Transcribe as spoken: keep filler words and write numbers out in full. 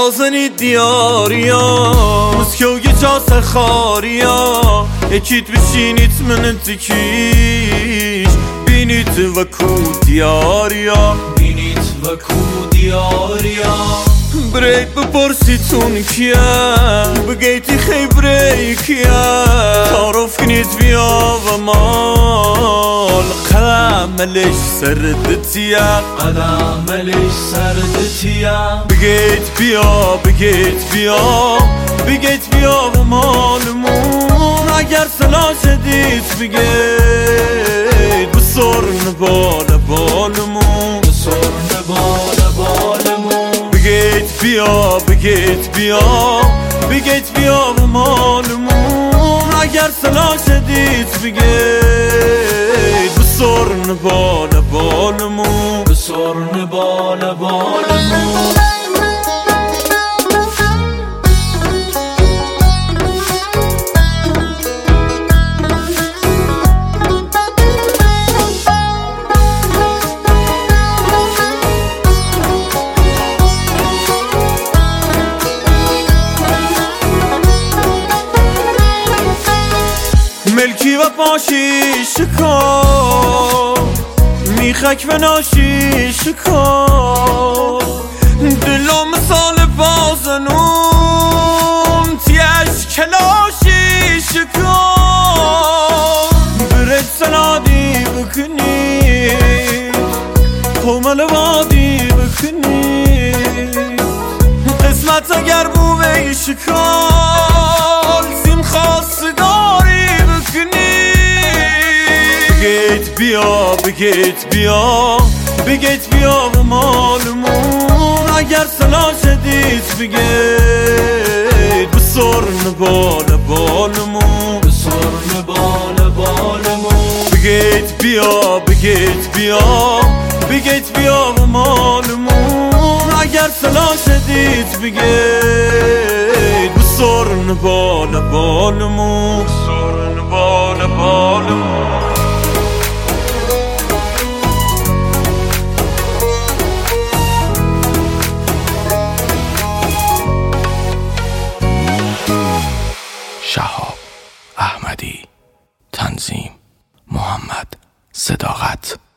Razani diyarya Muskevgi casa khariya Ekit bişinit menentikiş Binit ve ku diyarya Binit ve ku diyarya برای بپرسیتون کیه بگیتی خیلی برای کیه تعارف کنید بیا و مال قدملش سردتیه قدملش سردتیه بگید بیا بگید بیا بگید بیا و مالمون اگر سلا شدید بگید بسرن بال بالمون بسرن بال بالمون بگید بیا بگید بیا بگید بیا و مالمون اگر سلا شدید بگید بسرن بال بالمون بسرن بال بالمون ملکی و پاشی شکار میخک و ناشی شکار دلو مثال بازنون تیش کلاشی شکار برد سنادی بکنید قومل وادی بکنید قسمت اگر بوه شکار سیم خواستگاری بگید بیا بگید بیا بگید بیا و مالمون اگر سلا شدید بگید بسرن بال بالمون بسرن بال بالمون بگید بیا بگید بیا بگید بیا و مالمون اگر سلا شدید بگید بسرن بال بالمون بسرن بال بالمون شهاب احمدی. تنظیم محمد صداقت.